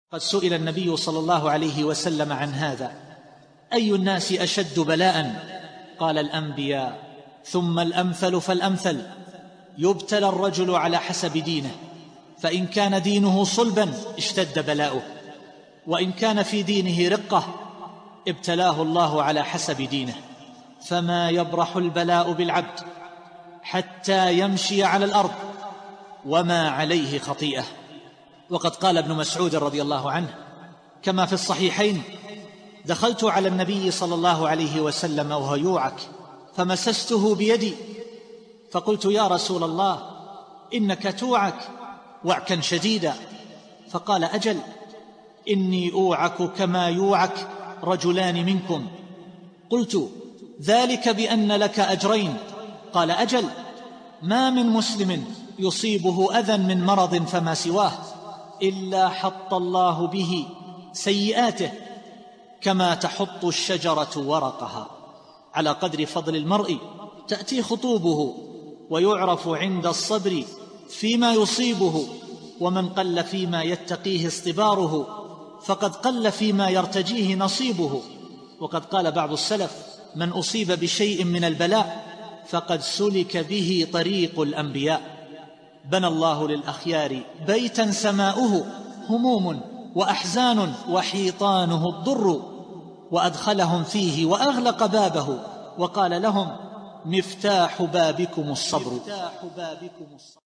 قد سئل النبي صلى الله عليه وسلم عن هذا: أي الناس أشد بلاء؟ قال: الأنبياء، ثم الأمثل فالأمثل. يبتلى الرجل على حسب دينه، فإن كان دينه صلبا اشتد بلاؤه، وإن كان في دينه رقة ابتلاه الله على حسب دينه. فما يبرح البلاء بالعبد حتى يمشي على الأرض وما عليه خطيئة. وقد قال ابن مسعود رضي الله عنه كما في الصحيحين: دخلت على النبي صلى الله عليه وسلم وهو يوعك فمسسته بيدي فقلت: يا رسول الله، إنك توعك وعكا شديدا. فقال: أجل، إني أوعك كما يوعك رجلان منكم. قلت: ذلك بأن لك أجرين. قال: أجل، ما من مسلم يصيبه أذى من مرض فما سواه إلا حط الله به سيئاته كما تحط الشجرة ورقها. على قدر فضل المرء تأتي خطوبه، ويعرف عند الصبر فيما يصيبه، ومن قل فيما يتقيه اصطباره فقد قل فيما يرتجيه نصيبه. وقد قال بعض السلف: من أصيب بشيء من البلاء فقد سلك به طريق الأنبياء. بنى الله للأخيار بيتا سماؤه هموم وأحزان وحيطانه الضر، وأدخلهم فيه وأغلق بابه وقال لهم: مفتاح بابكم الصبر.